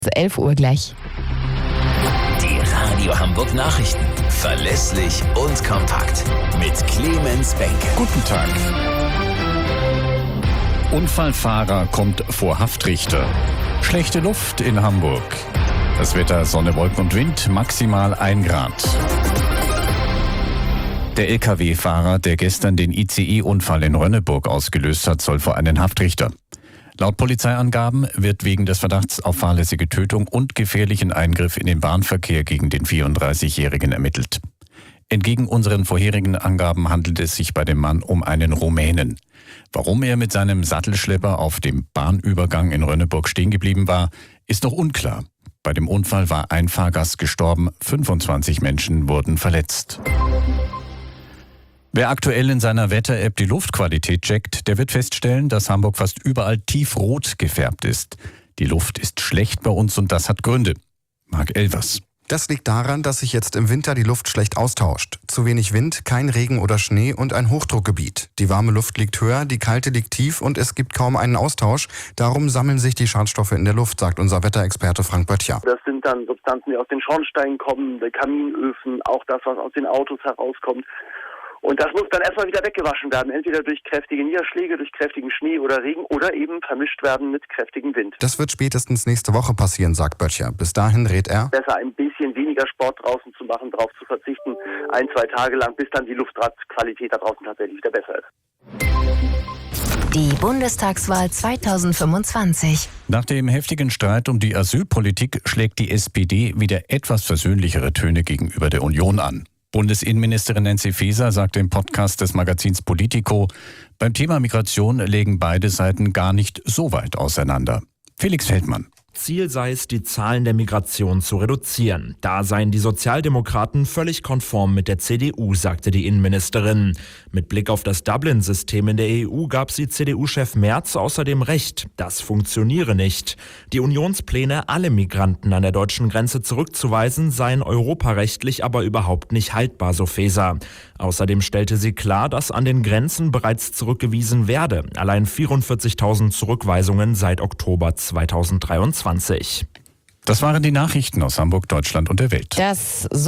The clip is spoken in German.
11 Uhr gleich. Die Radio Hamburg Nachrichten. Verlässlich und kompakt. Mit Clemens Benke. Guten Tag. Unfallfahrer kommt vor Haftrichter. Schlechte Luft in Hamburg. Das Wetter Sonne, Wolken und Wind, maximal 1 Grad. Der Lkw-Fahrer, der gestern den ICE-Unfall in Rönneburg ausgelöst hat, soll vor einen Haftrichter. Laut Polizeiangaben wird wegen des Verdachts auf fahrlässige Tötung und gefährlichen Eingriff in den Bahnverkehr gegen den 34-Jährigen ermittelt. Entgegen unseren vorherigen Angaben handelt es sich bei dem Mann um einen Rumänen. Warum er mit seinem Sattelschlepper auf dem Bahnübergang in Rönneburg stehen geblieben war, ist noch unklar. Bei dem Unfall war ein Fahrgast gestorben, 25 Menschen wurden verletzt. Wer aktuell in seiner Wetter-App die Luftqualität checkt, der wird feststellen, dass Hamburg fast überall tiefrot gefärbt ist. Die Luft ist schlecht bei uns und das hat Gründe. Marc Elvers. Das liegt daran, dass sich jetzt im Winter die Luft schlecht austauscht. Zu wenig Wind, kein Regen oder Schnee und ein Hochdruckgebiet. Die warme Luft liegt höher, die kalte liegt tief und es gibt kaum einen Austausch. Darum sammeln sich die Schadstoffe in der Luft, sagt unser Wetterexperte Frank Böttcher. Das sind dann Substanzen, die aus den Schornsteinen kommen, die Kaminöfen, auch das, was aus den Autos herauskommt. Und das muss dann erstmal wieder weggewaschen werden, entweder durch kräftige Niederschläge, durch kräftigen Schnee oder Regen oder eben vermischt werden mit kräftigem Wind. Das wird spätestens nächste Woche passieren, sagt Böttcher. Bis dahin rät er, besser ein bisschen weniger Sport draußen zu machen, darauf zu verzichten, 1-2 Tage lang, bis dann die Luftqualität da draußen tatsächlich wieder besser ist. Die Bundestagswahl 2025. Nach dem heftigen Streit um die Asylpolitik schlägt die SPD wieder etwas versöhnlichere Töne gegenüber der Union an. Bundesinnenministerin Nancy Faeser sagte im Podcast des Magazins Politico, beim Thema Migration lägen beide Seiten gar nicht so weit auseinander. Felix Feldmann. Ziel sei es, die Zahlen der Migration zu reduzieren. Da seien die Sozialdemokraten völlig konform mit der CDU, sagte die Innenministerin. Mit Blick auf das Dublin-System in der EU gab sie CDU-Chef Merz außerdem recht. Das funktioniere nicht. Die Unionspläne, alle Migranten an der deutschen Grenze zurückzuweisen, seien europarechtlich aber überhaupt nicht haltbar, so Faeser. Außerdem stellte sie klar, dass an den Grenzen bereits zurückgewiesen werde. Allein 44.000 Zurückweisungen seit Oktober 2023. Das waren die Nachrichten aus Hamburg, Deutschland und der Welt. Das